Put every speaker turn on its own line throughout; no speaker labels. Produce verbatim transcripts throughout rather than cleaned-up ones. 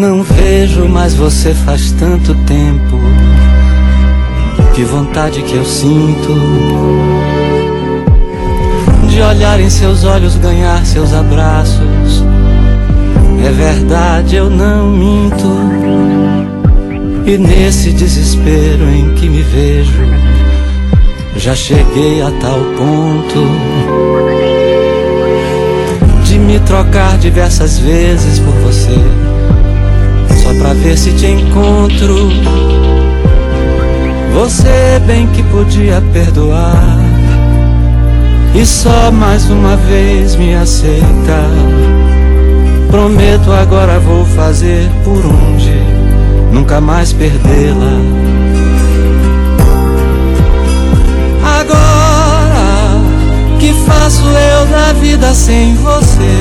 Não vejo mais você faz tanto tempo. Que vontade que eu sinto de olhar em seus olhos, ganhar seus abraços. É verdade, eu não minto. E nesse desespero em que me vejo, já cheguei a tal ponto de me trocar diversas vezes por você, só pra ver se te encontro. Você bem que podia perdoar e só mais uma vez me aceita. Prometo agora vou fazer por onde nunca mais perdê-la. Agora que faço eu da vida sem você?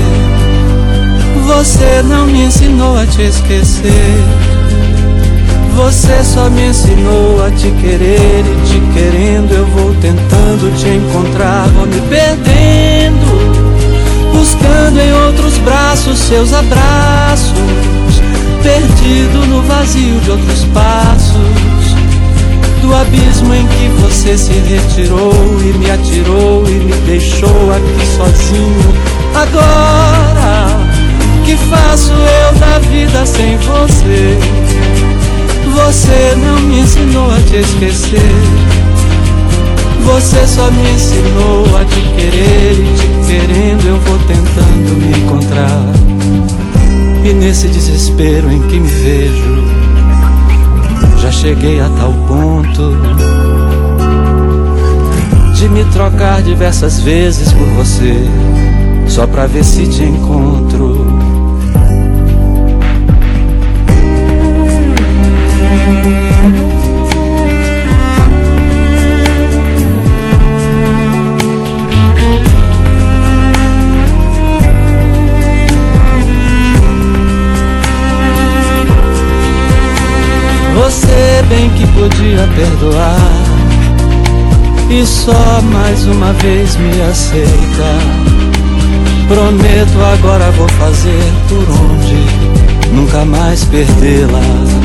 Você não me ensinou a te esquecer. Você só me ensinou a te querer, e te querendo eu vou tentando te encontrar. Vou me perdendo, buscando em outros braços seus abraços, perdido no vazio de outros passos, do abismo em que você se retirou e me atirou e me deixou aqui sozinho. Agora que faço eu da vida sem você? Você não me ensinou a te esquecer. Você só me ensinou a te querer, e te querendo eu vou tentando me encontrar. E nesse desespero em que me vejo, já cheguei a tal ponto de me trocar diversas vezes por você, só pra ver se te encontro. Você bem que podia perdoar e só mais uma vez me aceita. Prometo agora vou fazer por onde nunca mais perdê-la.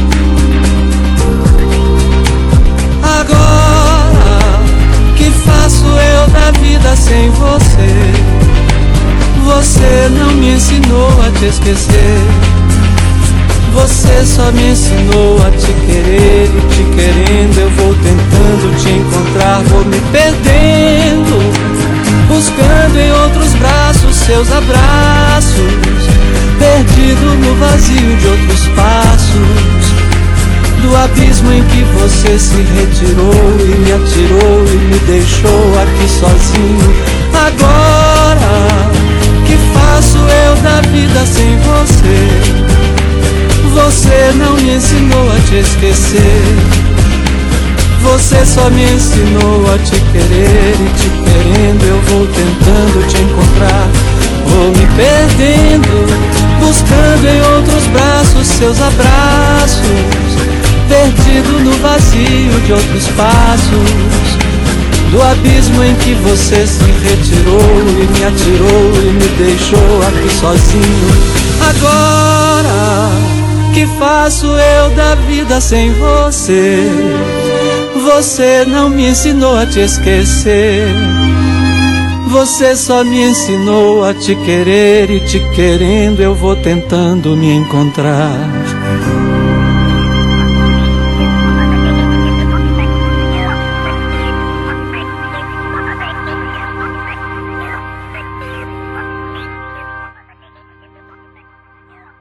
Agora que faço eu da vida sem você? Você não me ensinou a te esquecer. Você só me ensinou a te querer, e te querendo eu vou tentando te encontrar. Vou me perdendo, buscando em outros braços seus abraços, perdido no vazio de outros passos, do abismo em que você se retirou e me atirou e me deixou aqui sozinho. Agora que faço eu da vida sem você? Você não me ensinou a te esquecer. Você só me ensinou a te querer, e te querendo eu vou tentando te encontrar. Vou me perdendo, buscando em outros braços seus abraços, perdido no vazio de outros passos, do abismo em que você se retirou e me atirou e me deixou aqui sozinho. Agora que faço eu da vida sem você? Você não me ensinou a te esquecer. Você só me ensinou a te querer, e te querendo eu vou tentando me encontrar.